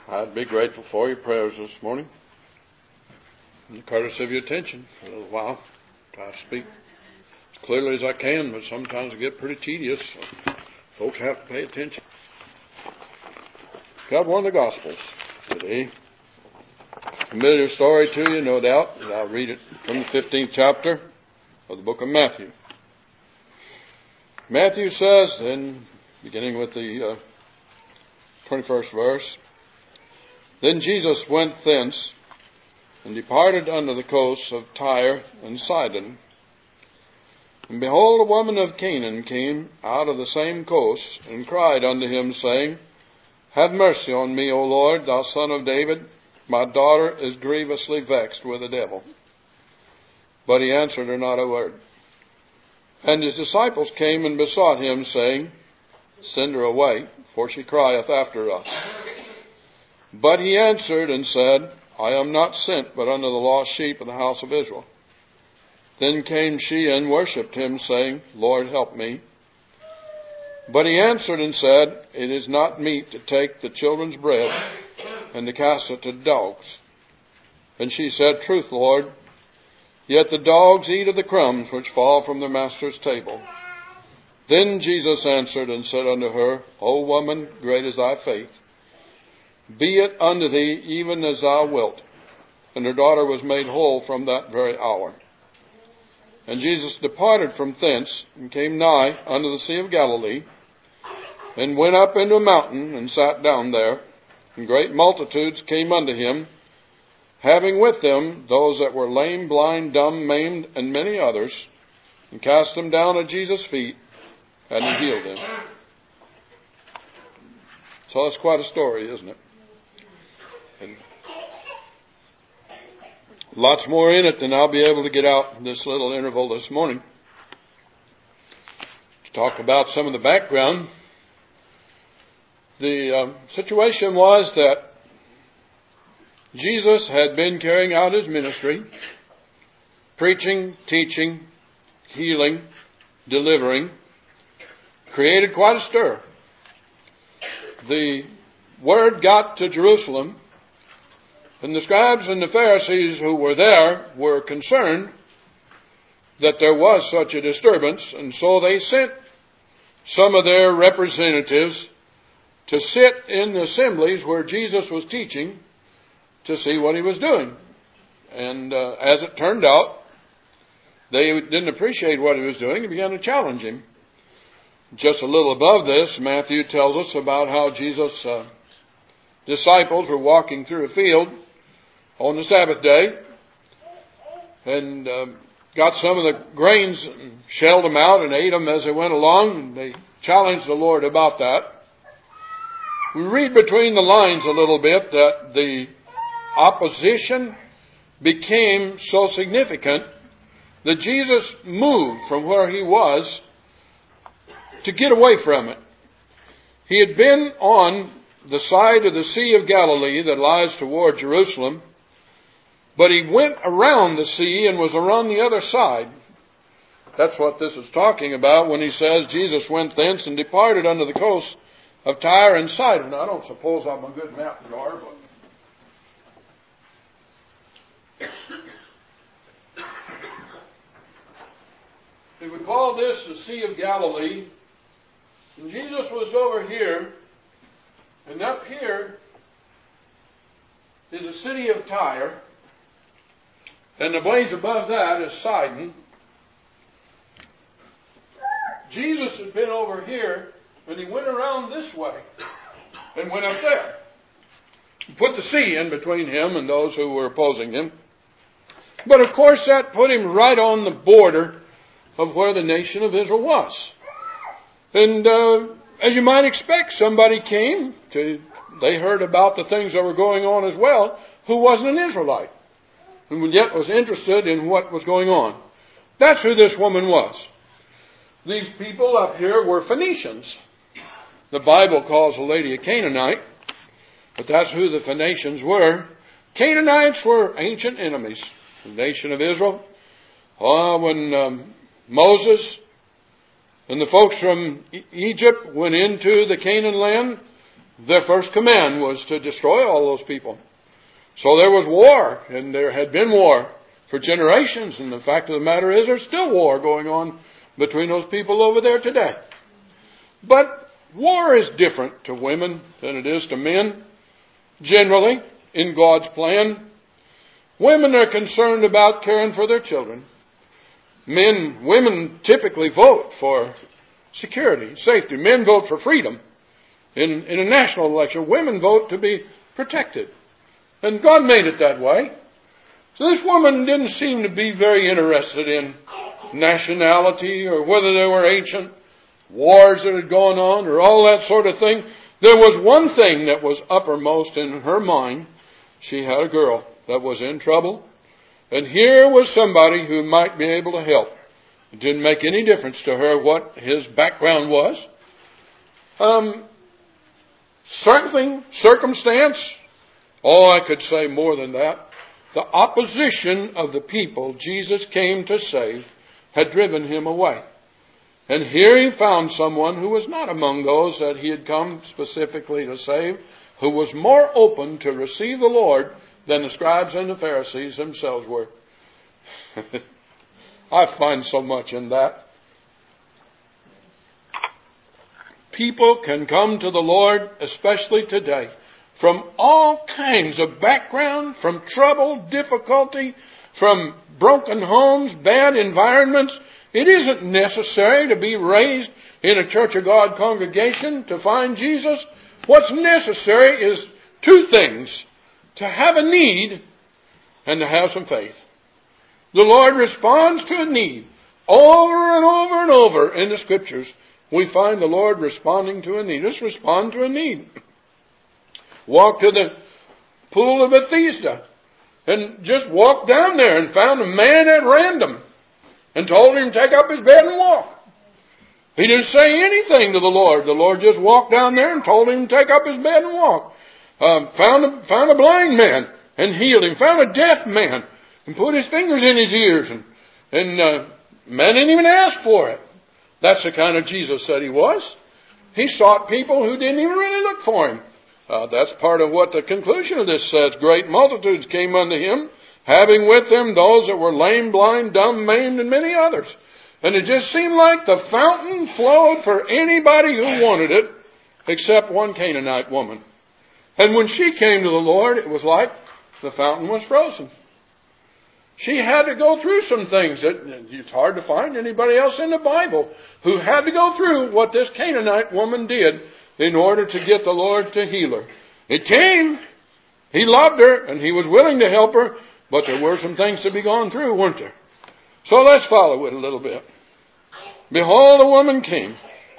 I'd be grateful for your prayers this morning and the courtesy of your attention for a little while. Try to speak as clearly as I can, but sometimes it gets pretty tedious, so folks have to pay attention. Got one of the Gospels today. Familiar story to you, no doubt. I'll read it from the 15th chapter of the book of Matthew. Matthew says, beginning with the 21st verse, "Then Jesus went thence and departed unto the coasts of Tyre and Sidon. And behold, a woman of Canaan came out of the same coast, and cried unto him, saying, Have mercy on me, O Lord, thou Son of David. My daughter is grievously vexed with a devil. But he answered her not a word. And his disciples came and besought him, saying, Send her away, for she crieth after us. But he answered and said, I am not sent but unto the lost sheep of the house of Israel. Then came she and worshipped him, saying, Lord, help me. But he answered and said, It is not meet to take the children's bread and to cast it to dogs. And she said, Truth, Lord, yet the dogs eat of the crumbs which fall from their master's table. Then Jesus answered and said unto her, O woman, great is thy faith. Be it unto thee even as thou wilt. And her daughter was made whole from that very hour. And Jesus departed from thence, and came nigh unto the Sea of Galilee, and went up into a mountain, and sat down there. And great multitudes came unto him, having with them those that were lame, blind, dumb, maimed, and many others, and cast them down at Jesus' feet, and he healed them." So that's quite a story, isn't it? And lots more in it than I'll be able to get out in this little interval this morning. To talk about some of the background, the situation was that Jesus had been carrying out his ministry, preaching, teaching, healing, delivering, created quite a stir. The word got to Jerusalem, and the scribes and the Pharisees who were there were concerned that there was such a disturbance, and so they sent some of their representatives to sit in the assemblies where Jesus was teaching to see what he was doing. And as it turned out, they didn't appreciate what he was doing and began to challenge him. Just a little above this, Matthew tells us about how Jesus' disciples were walking through a field on the Sabbath day and got some of the grains and shelled them out and ate them as they went along. And they challenged the Lord about that. We read between the lines a little bit that the opposition became so significant that Jesus moved from where he was to get away from it. He had been on the side of the Sea of Galilee that lies toward Jerusalem, but he went around the sea and was around the other side. That's what this is talking about when he says Jesus went thence and departed unto the coast of Tyre and Sidon. I don't suppose I'm a good map drawer, but if we call this the Sea of Galilee, and Jesus was over here, and up here is the city of Tyre, and the blaze above that is Sidon. Jesus had been over here, and he went around this way and went up there. He put the sea in between him and those who were opposing him. But of course that put him right on the border of where the nation of Israel was. And as you might expect, somebody came they heard about the things that were going on as well, who wasn't an Israelite, and yet was interested in what was going on. That's who this woman was. These people up here were Phoenicians. The Bible calls the lady a Canaanite, but that's who the Phoenicians were. Canaanites were ancient enemies of the nation of Israel. When Moses and the folks from Egypt went into the Canaan land, their first command was to destroy all those people. So there was war, and there had been war for generations, and the fact of the matter is there's still war going on between those people over there today. But war is different to women than it is to men. Generally, in God's plan, women are concerned about caring for their children. Women typically vote for security, safety. Men vote for freedom. In a national election, women vote to be protected. And God made it that way. So this woman didn't seem to be very interested in nationality or whether there were ancient wars that had gone on or all that sort of thing. There was one thing that was uppermost in her mind. She had a girl that was in trouble. And here was somebody who might be able to help. It didn't make any difference to her what his background was. Circumstance, I could say more than that. The opposition of the people Jesus came to save had driven him away. And here he found someone who was not among those that he had come specifically to save, who was more open to receive the Lord than the scribes and the Pharisees themselves were. I find so much in that. People can come to the Lord, especially today, from all kinds of background, from trouble, difficulty, from broken homes, bad environments. It isn't necessary to be raised in a Church of God congregation to find Jesus. What's necessary is two things: to have a need and to have some faith. The Lord responds to a need. Over and over and over in the Scriptures, we find the Lord responding to a need. Just respond to a need. Walk to the pool of Bethesda and just walked down there and found a man at random and told him to take up his bed and walk. He didn't say anything to the Lord. The Lord just walked down there and told him to take up his bed and walk. Found a blind man and healed him. Found a deaf man and put his fingers in his ears. And man didn't even ask for it. That's the kind of Jesus that he was. He sought people who didn't even really look for him. That's part of what the conclusion of this says. Great multitudes came unto him, having with them those that were lame, blind, dumb, maimed, and many others. And it just seemed like the fountain flowed for anybody who wanted it, except one Canaanite woman. And when she came to the Lord, it was like the fountain was frozen. She had to go through some things that it's hard to find anybody else in the Bible who had to go through what this Canaanite woman did in order to get the Lord to heal her. It came. He loved her and he was willing to help her, but there were some things to be gone through, weren't there? So let's follow it a little bit. Behold, a woman came.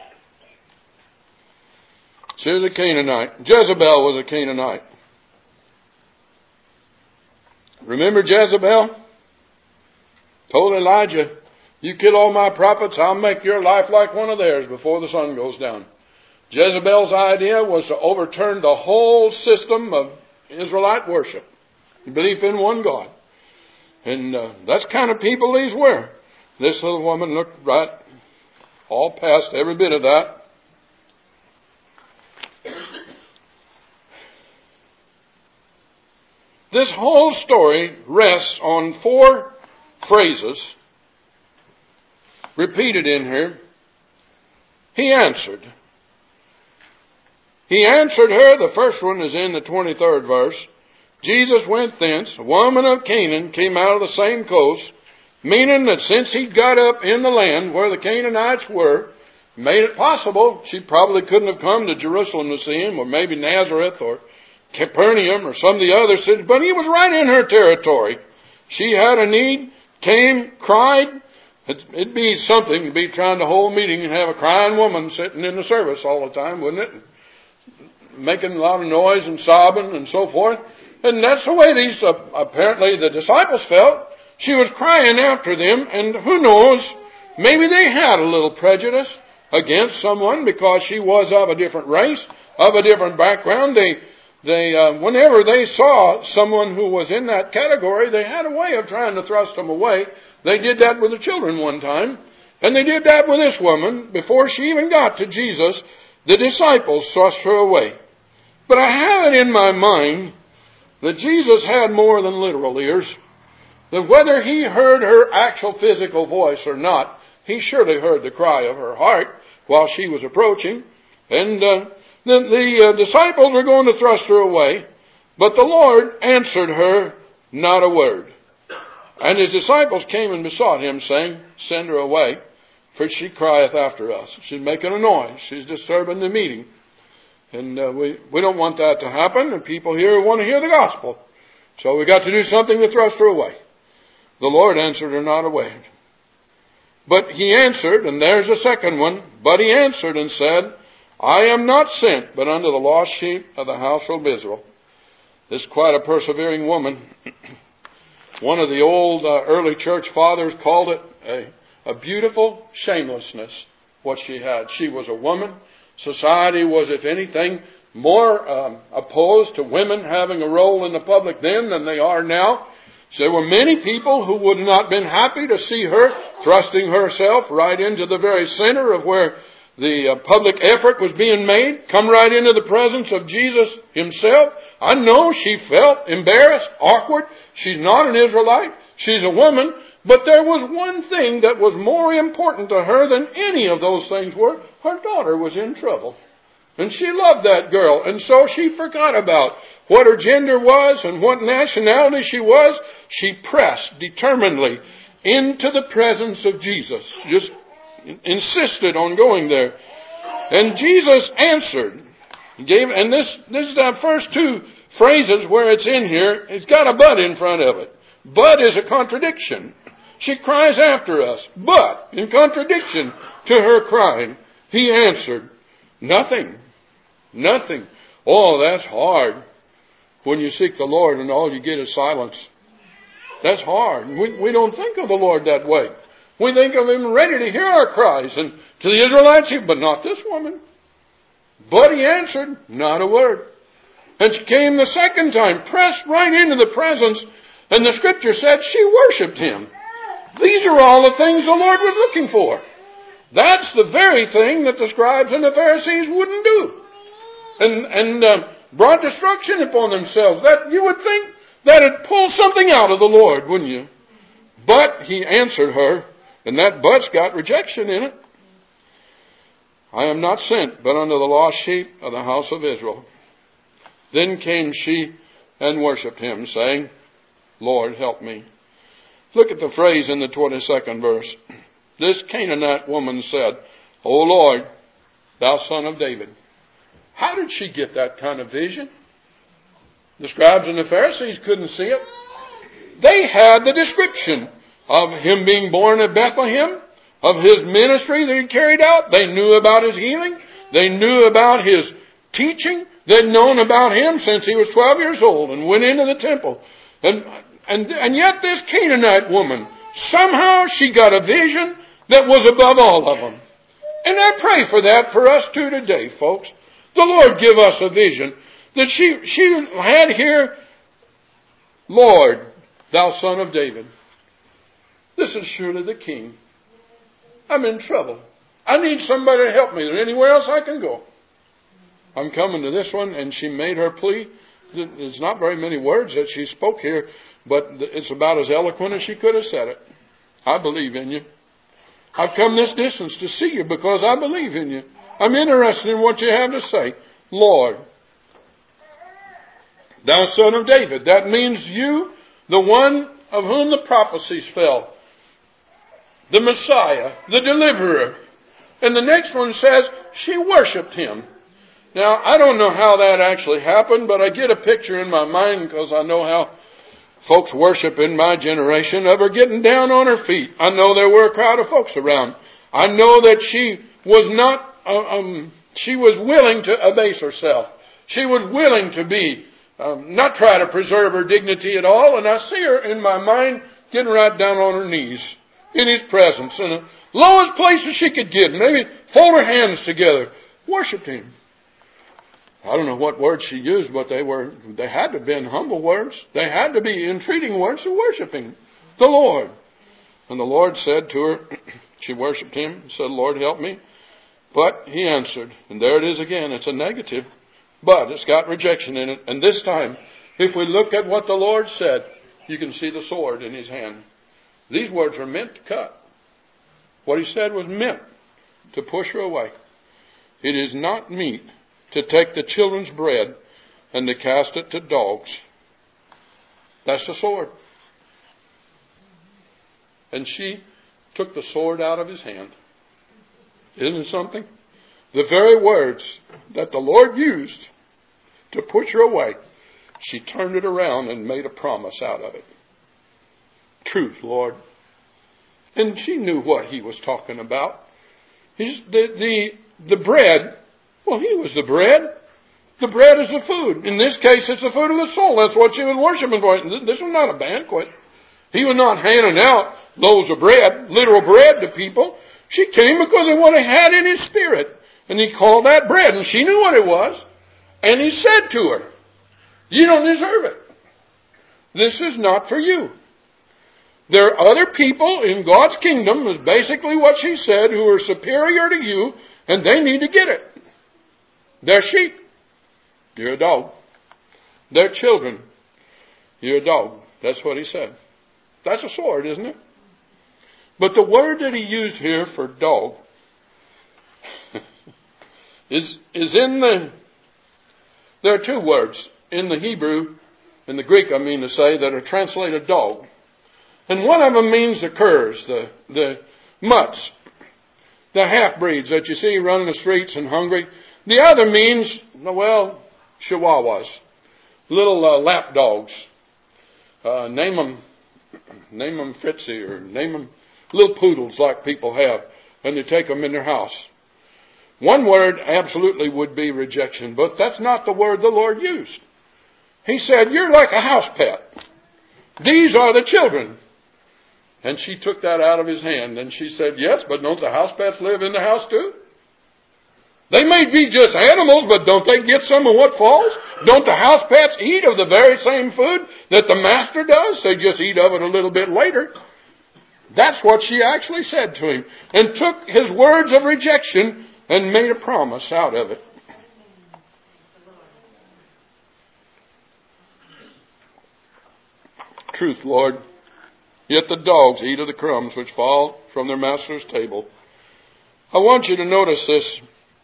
She was a Canaanite. Jezebel was a Canaanite. Remember Jezebel? Told Elijah, you kill all my prophets, I'll make your life like one of theirs before the sun goes down. Jezebel's idea was to overturn the whole system of Israelite worship. Belief in one God. And that's the kind of people these were. This little woman looked right all past every bit of that. This whole story rests on 4 phrases repeated in here. He answered. He answered her. The first one is in the 23rd verse. Jesus went thence. A woman of Canaan came out of the same coast, meaning that since he'd got up in the land where the Canaanites were, made it possible, she probably couldn't have come to Jerusalem to see him, or maybe Nazareth, or Capernaum, or some of the other cities, but he was right in her territory. She had a need, came, cried. It'd be something to be trying to hold a meeting and have a crying woman sitting in the service all the time, wouldn't it? Making a lot of noise and sobbing and so forth. And that's the way these, apparently the disciples felt. She was crying after them, and who knows, maybe they had a little prejudice against someone because she was of a different race, of a different background. Whenever they saw someone who was in that category, they had a way of trying to thrust them away. They did that with the children one time, and they did that with this woman. Before she even got to Jesus, the disciples thrust her away. But I have it in my mind that Jesus had more than literal ears. That whether he heard her actual physical voice or not, he surely heard the cry of her heart while she was approaching. And the disciples were going to thrust her away. But the Lord answered her not a word. And his disciples came and besought him, saying, Send her away, for she crieth after us. She's making a noise. She's disturbing the meeting. And we don't want that to happen. And people here want to hear the gospel. So we got to do something to thrust her away. The Lord answered her not a word. But he answered, and there's a second one, but he answered and said, I am not sent, but unto the lost sheep of the household of Israel. This is quite a persevering woman. One of the old early church fathers called it a beautiful shamelessness, what she had. She was a woman. Society was, if anything, more opposed to women having a role in the public then than they are now. So there were many people who would not have been happy to see her thrusting herself right into the very center of where the public effort was being made, come right into the presence of Jesus himself. I know she felt embarrassed, awkward. She's not an Israelite. She's a woman. But there was one thing that was more important to her than any of those things were. Her daughter was in trouble. And she loved that girl. And so she forgot about what her gender was and what nationality she was. She pressed determinedly into the presence of Jesus. Just insisted on going there. And Jesus answered. And this is the first two phrases where it's in here. It's got a but in front of it. But is a contradiction. She cries after us. But, in contradiction to her crying, he answered, Nothing. Nothing. Oh, that's hard. When you seek the Lord and all you get is silence. That's hard. We don't think of the Lord that way. We think of him ready to hear our cries. And to the Israelites, but not this woman. But he answered, not a word. And she came the second time, pressed right into the presence, and the scripture said she worshipped him. These are all the things the Lord was looking for. That's the very thing that the scribes and the Pharisees wouldn't do. And brought destruction upon themselves. That you would think that it'd pull something out of the Lord, wouldn't you? But he answered her, and that but's got rejection in it. I am not sent, but unto the lost sheep of the house of Israel. Then came she and worshipped him, saying, Lord, help me. Look at the phrase in the 22nd verse. This Canaanite woman said, O Lord, thou son of David. How did she get that kind of vision? The scribes and the Pharisees couldn't see it. They had the description of him being born at Bethlehem, of his ministry that he carried out. They knew about his healing. They knew about his teaching. They'd known about him since he was 12 years old and went into the temple. And yet this Canaanite woman, somehow she got a vision that was above all of them. And I pray for that for us too today, folks. The Lord give us a vision that she had here, Lord, thou son of David. This is surely the King. I'm in trouble. I need somebody to help me. Is there anywhere else I can go? I'm coming to this one, and she made her plea. There's not very many words that she spoke here, but it's about as eloquent as she could have said it. I believe in you. I've come this distance to see you because I believe in you. I'm interested in what you have to say. Lord, thou son of David. That means you, the one of whom the prophecies fell. The Messiah, the deliverer. And the next one says she worshipped him. Now, I don't know how that actually happened, but I get a picture in my mind because I know how folks worship in my generation of her getting down on her feet. I know there were a crowd of folks around. I know that she was not, she was willing to abase herself. She was willing to be, not try to preserve her dignity at all. And I see her in my mind getting right down on her knees in his presence in the lowest places she could get. Maybe fold her hands together. Worshipped him. I don't know what words she used, but they had to have been humble words. They had to be entreating words of worshiping the Lord. And the Lord said to her, she worshipped him, said, Lord, help me. But he answered, and there it is again, it's a negative. but it's got rejection in it. And this time, if we look at what the Lord said, you can see the sword in his hand. These words are meant to cut. What he said was meant to push her away. It is not meet to take the children's bread and to cast it to dogs. That's the sword. And she took the sword out of his hand. Isn't it something? The very words that the Lord used to push her away, she turned it around and made a promise out of it. Truth, Lord. And she knew what he was talking about. The bread, well, he was the bread. The bread is the food. In this case, it's the food of the soul. That's what she was worshiping for. This was not a banquet. He was not handing out loaves of bread, literal bread to people. She came because of what he had in his spirit. And he called that bread. And she knew what it was. And he said to her, you don't deserve it. This is not for you. There are other people in God's kingdom, is basically what she said, who are superior to you, and they need to get it. They're sheep. You're a dog. They're children. You're a dog. That's what he said. That's a sword, isn't it? But the word that he used here for dog is in the... There are two words in the Hebrew, in the Greek I mean to say, that are translated dog. And one of them means the curs, the mutts, the half-breeds that you see running the streets and hungry. The other means, well, chihuahuas, little lap dogs. Name them Fritzy, or name them little poodles like people have, and they take them in their house. One word absolutely would be rejection, but that's not the word the Lord used. He said, you're like a house pet. These are the children. And she took that out of his hand, and she said, yes, but don't the house pets live in the house too? They may be just animals, but don't they get some of what falls? Don't the house pets eat of the very same food that the master does? They just eat of it a little bit later. That's what she actually said to him, and took his words of rejection and made a promise out of it. Truth, Lord. Yet the dogs eat of the crumbs which fall from their master's table. I want you to notice this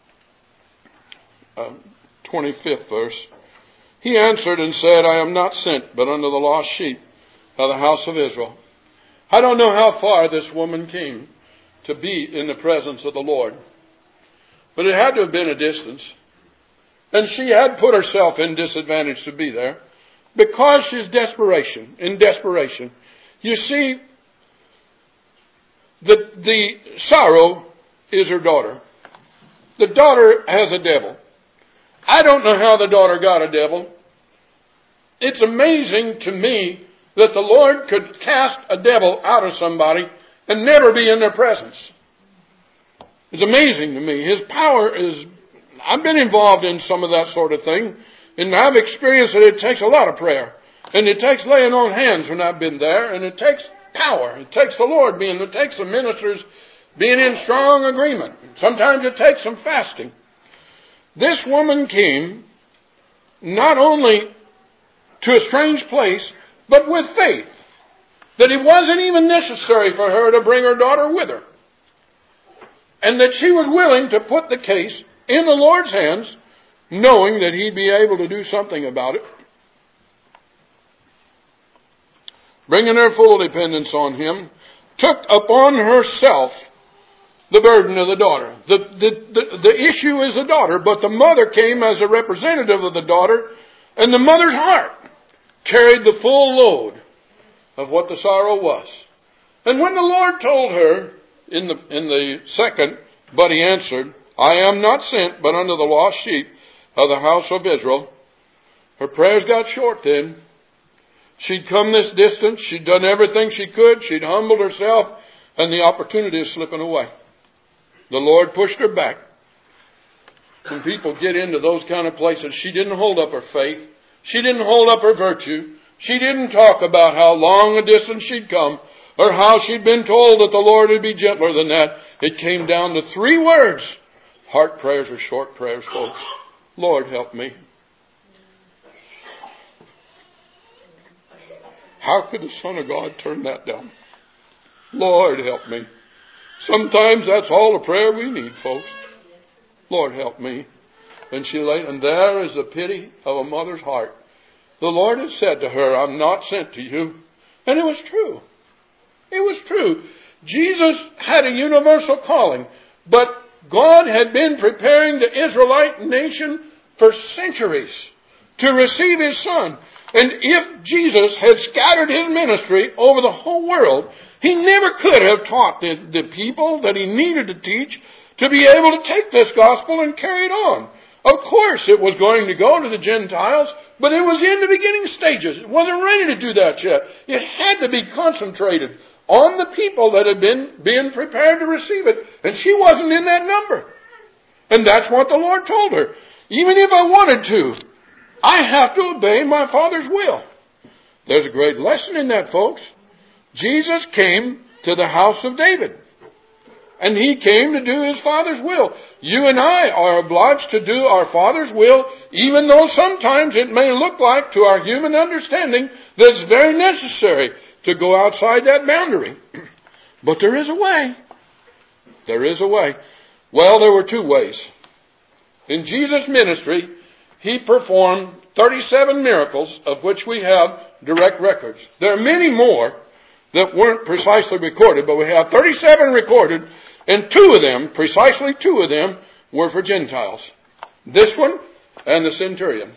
25th verse. He answered and said, I am not sent but unto the lost sheep of the house of Israel. I don't know how far this woman came to be in the presence of the Lord, but it had to have been a distance. And she had put herself in disadvantage to be there because she's in desperation. You see, the sorrow is her daughter. The daughter has a devil. I don't know how the daughter got a devil. It's amazing to me that the Lord could cast a devil out of somebody and never be in their presence. It's amazing to me. His power is... I've been involved in some of that sort of thing, and I've experienced that it takes a lot of prayer. And it takes laying on hands when I've been there, and it takes power. It takes the Lord it takes the ministers being in strong agreement. Sometimes it takes some fasting. This woman came not only to a strange place, but with faith that it wasn't even necessary for her to bring her daughter with her. And that she was willing to put the case in the Lord's hands, knowing that He'd be able to do something about it. Bringing her full dependence on Him, took upon herself the burden of the daughter. The issue is the daughter, but the mother came as a representative of the daughter, and the mother's heart carried the full load of what the sorrow was. And when the Lord told her in the second, but He answered, I am not sent but unto the lost sheep of the house of Israel, her prayers got short then. She'd come this distance. She'd done everything she could. She'd humbled herself, and the opportunity is slipping away. The Lord pushed her back. When people get into those kind of places, she didn't hold up her faith. She didn't hold up her virtue. She didn't talk about how long a distance she'd come, or how she'd been told that the Lord would be gentler than that. It came down to 3 words. Heart prayers are short prayers, folks. Lord, help me. How could the Son of God turn that down? Lord, help me. Sometimes that's all the prayer we need, folks. Lord, help me. And she lay, and there is the pity of a mother's heart. The Lord had said to her, I'm not sent to you. And it was true. It was true. Jesus had a universal calling, but God had been preparing the Israelite nation for centuries to receive His Son. And if Jesus had scattered His ministry over the whole world, He never could have taught the people that He needed to teach to be able to take this gospel and carry it on. Of course, it was going to go to the Gentiles, but it was in the beginning stages. It wasn't ready to do that yet. It had to be concentrated on the people that had been prepared to receive it. And she wasn't in that number. And that's what the Lord told her. Even if I wanted to, I have to obey my Father's will. There's a great lesson in that, folks. Jesus came to the house of David. And He came to do His Father's will. You and I are obliged to do our Father's will, even though sometimes it may look like, to our human understanding, that it's very necessary to go outside that boundary. But there is a way. There is a way. Well, there were two ways. In Jesus' ministry, He performed 37 miracles, of which we have direct records. There are many more that weren't precisely recorded, but we have 37 recorded, and precisely two of them, were for Gentiles. This one and the centurion.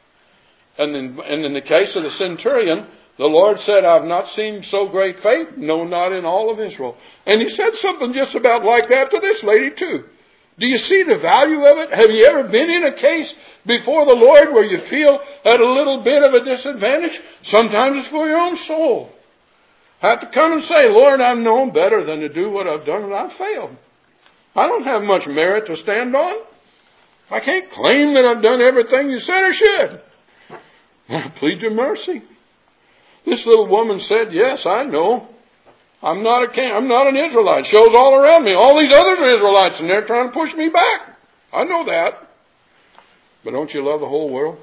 And in the case of the centurion, the Lord said, I've not seen so great faith, no, not in all of Israel. And He said something just about like that to this lady too. Do you see the value of it? Have you ever been in a case before the Lord where you feel at a little bit of a disadvantage? Sometimes it's for your own soul. Have to come and say, Lord, I've known better than to do what I've done, and I've failed. I don't have much merit to stand on. I can't claim that I've done everything You said I should. I plead Your mercy. This little woman said, yes, I know. I'm not an Israelite. Shows all around me. All these others are Israelites, and they're trying to push me back. I know that. But don't You love the whole world?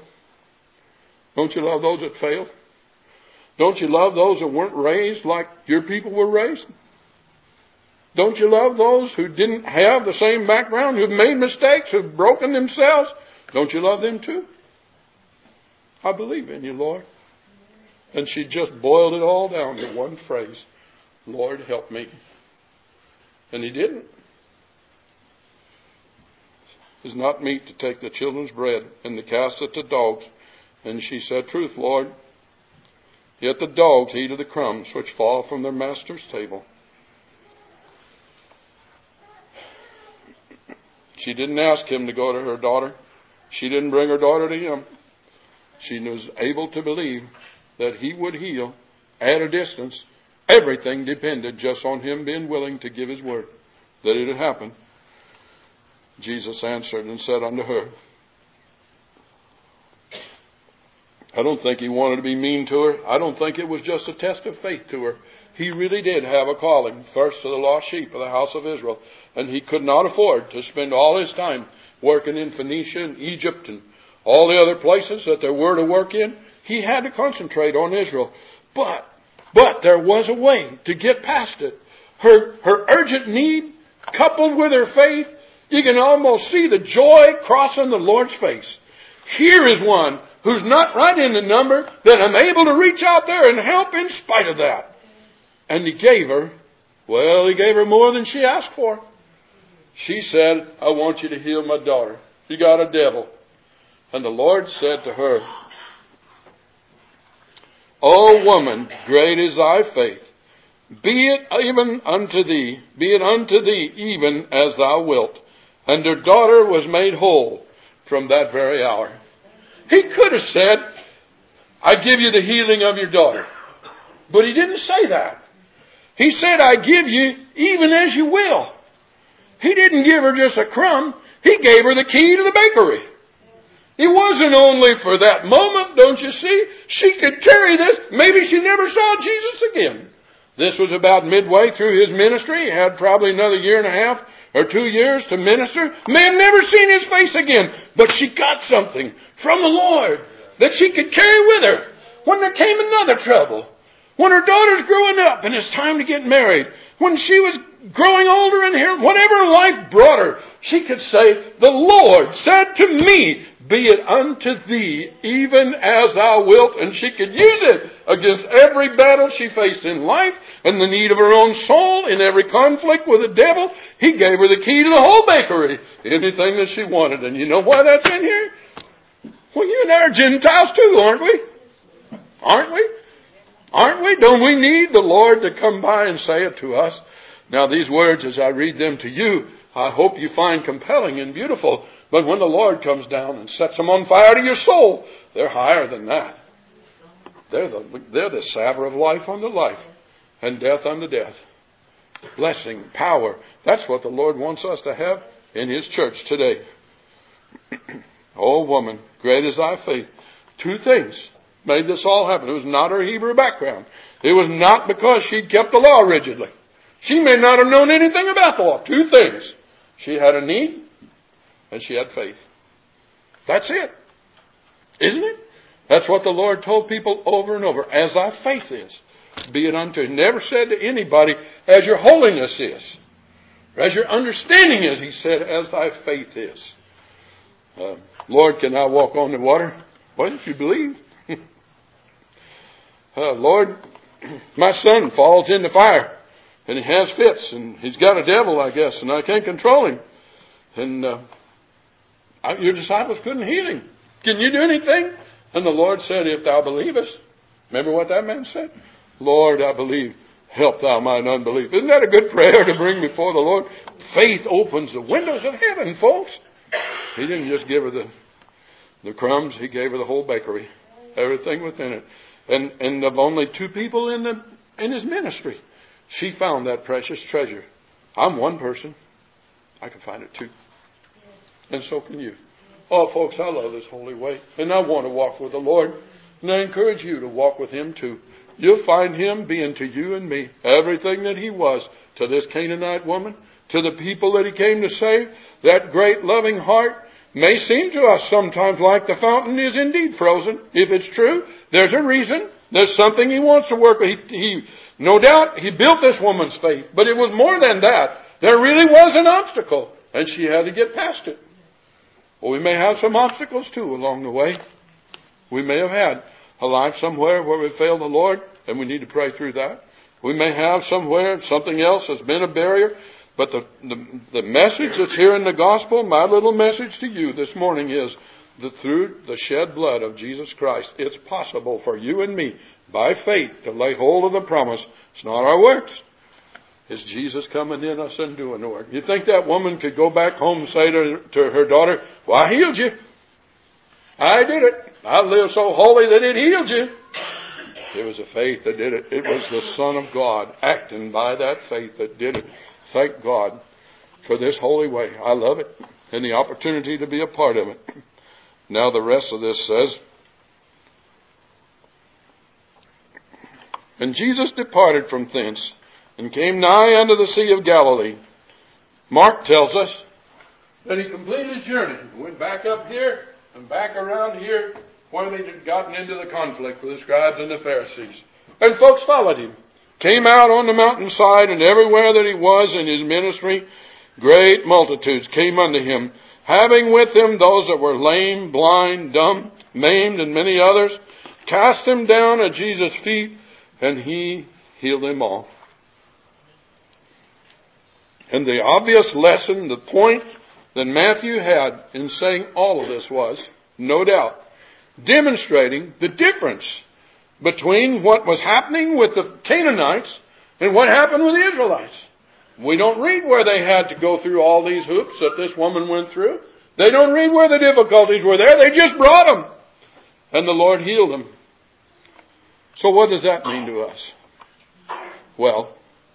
Don't you love those that failed? Don't you love those that weren't raised like your people were raised? Don't you love those who didn't have the same background, who've made mistakes, who've broken themselves? Don't you love them too? I believe in You, Lord. And she just boiled it all down to one phrase. Lord, help me. And He didn't. It is not meet to take the children's bread and to cast it to dogs. And she said, truth, Lord. Yet the dogs eat of the crumbs which fall from their master's table. She didn't ask Him to go to her daughter. She didn't bring her daughter to Him. She was able to believe that He would heal at a distance. Everything depended just on Him being willing to give His word that it would happen. Jesus answered and said unto her, I don't think He wanted to be mean to her. I don't think it was just a test of faith to her. He really did have a calling, first to the lost sheep of the house of Israel. And He could not afford to spend all His time working in Phoenicia and Egypt and all the other places that there were to work in. He had to concentrate on Israel. But there was a way to get past it. Her urgent need, coupled with her faith, you can almost see the joy crossing the Lord's face. Here is one who's not right in the number, that I'm able to reach out there and help in spite of that. And He gave her more than she asked for. She said, I want You to heal my daughter. She got a devil. And the Lord said to her, O woman, great is thy faith. Be it unto thee even as thou wilt. And her daughter was made whole from that very hour. He could have said, I give you the healing of your daughter. But He didn't say that. He said, I give you even as you will. He didn't give her just a crumb. He gave her the key to the bakery. It wasn't only for that moment, don't you see? She could carry this. Maybe she never saw Jesus again. This was about midway through His ministry. He had probably another year and a half or 2 years to minister, may have never seen his face again. But she got something from the Lord that she could carry with her when there came another trouble. When her daughter's growing up and it's time to get married. When she was growing older in here, whatever life brought her, she could say, the Lord said to me, be it unto thee even as thou wilt. And she could use it against every battle she faced in life and the need of her own soul in every conflict with the devil. He gave her the key to the whole bakery. Anything that she wanted. And you know why that's in here? Well, you and I are Gentiles too, aren't we? Aren't we? Aren't we? Don't we need the Lord to come by and say it to us? Now these words, as I read them to you, I hope you find compelling and beautiful. But when the Lord comes down and sets them on fire to your soul, they're higher than that. They're the salve of life unto life and death unto death. Blessing, power. That's what the Lord wants us to have in His church today. Oh woman, great is thy faith. 2 things made this all happen. It was not her Hebrew background. It was not because she'd kept the law rigidly. She may not have known anything about the law. 2 things. She had a need and she had faith. That's it. Isn't it? That's what the Lord told people over and over. As thy faith is, be it unto you. He never said to anybody, as your holiness is. Or as your understanding is. He said, as thy faith is. Lord, can I walk on the water? Well, if you believe. Lord, my son falls in the fire and he has fits and he's got a devil, I guess, and I can't control him. And your disciples couldn't heal him. Can you do anything? And the Lord said, if thou believest. Remember what that man said? Lord, I believe. Help thou mine unbelief. Isn't that a good prayer to bring before the Lord? Faith opens the windows of heaven, folks. He didn't just give her the crumbs. He gave her the whole bakery. Everything within it. And of only 2 people in his ministry, she found that precious treasure. I'm one person. I can find it too. And so can you. Oh, folks, I love this holy way. And I want to walk with the Lord. And I encourage you to walk with Him too. You'll find Him being to you and me everything that He was to this Canaanite woman, to the people that He came to save. That great loving heart may seem to us sometimes like the fountain is indeed frozen. If it's true, there's a reason. There's something He wants to work with. No doubt He built this woman's faith. But it was more than that. There really was an obstacle. And she had to get past it. Well, we may have some obstacles too along the way. We may have had a life somewhere where we failed the Lord. And we need to pray through that. We may have somewhere something else that's been a barrier. But the message that's here in the gospel, my little message to you this morning is that through the shed blood of Jesus Christ, it's possible for you and me, by faith, to lay hold of the promise. It's not our works. It's Jesus coming in us and doing the work. You think that woman could go back home and say to her daughter, well, I healed you. I did it. I lived so holy that it healed you. It was the faith that did it. It was the Son of God acting by that faith that did it. Thank God for this holy way. I love it. And the opportunity to be a part of it. Now the rest of this says, and Jesus departed from thence and came nigh unto the Sea of Galilee. Mark tells us that He completed His journey. He went back up here and back around here where they had gotten into the conflict with the scribes and the Pharisees. And folks followed Him. Came out on the mountainside, and everywhere that He was in His ministry, great multitudes came unto Him, having with Him those that were lame, blind, dumb, maimed, and many others, cast them down at Jesus' feet, and He healed them all. And the obvious lesson, the point that Matthew had in saying all of this was, no doubt, demonstrating the difference between what was happening with the Canaanites and what happened with the Israelites. We don't read where they had to go through all these hoops that this woman went through. They don't read where the difficulties were there. They just brought them. And the Lord healed them. So what does that mean to us? Well,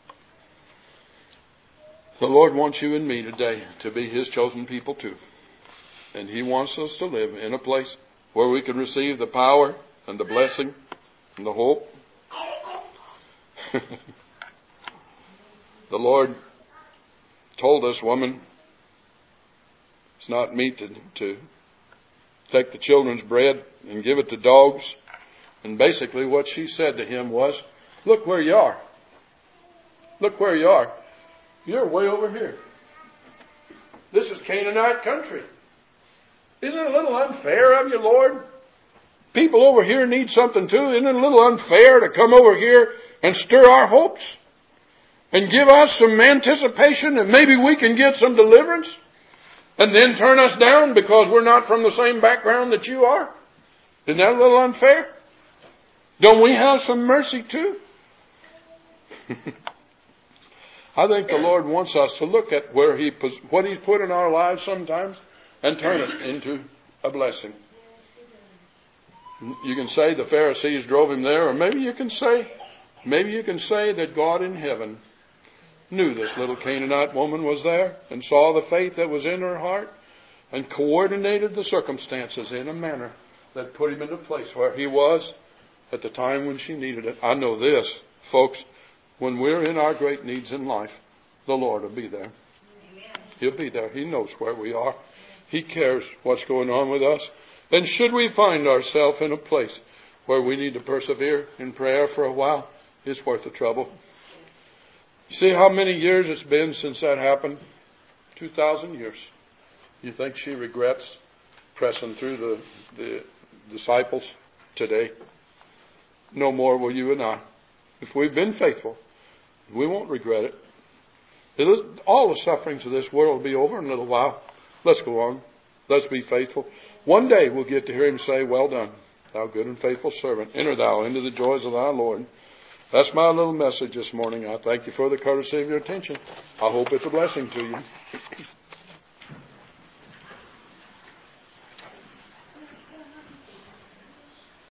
the Lord wants you and me today to be His chosen people too. And He wants us to live in a place where we can receive the power and the blessing and the hope. The Lord told this woman it's not meet to take the children's bread and give it to dogs. And basically what she said to him was, look where you are. Look where you are. You're way over here. This is Canaanite country. Isn't it a little unfair of you, Lord? People over here need something too. Isn't it a little unfair to come over here and stir our hopes? And give us some anticipation that maybe we can get some deliverance? And then turn us down because we're not from the same background that you are? Isn't that a little unfair? Don't we have some mercy too? I think the Lord wants us to look at what He's put in our lives sometimes and turn it into a blessing. You can say the Pharisees drove him there, or maybe you can say that God in heaven knew this little Canaanite woman was there and saw the faith that was in her heart and coordinated the circumstances in a manner that put him in the place where he was at the time when she needed it. I know this, folks, when we're in our great needs in life, the Lord will be there. He'll be there. He knows where we are. He cares what's going on with us. And should we find ourselves in a place where we need to persevere in prayer for a while, it's worth the trouble. See how many years it's been since that happened? 2,000 years. You think she regrets pressing through the disciples today? No more will you and I. If we've been faithful, we won't regret it. All the sufferings of this world will be over in a little while. Let's go on. Let's be faithful. One day we'll get to hear Him say, well done, thou good and faithful servant. Enter thou into the joys of thy Lord. That's my little message this morning. I thank you for the courtesy of your attention. I hope it's a blessing to you.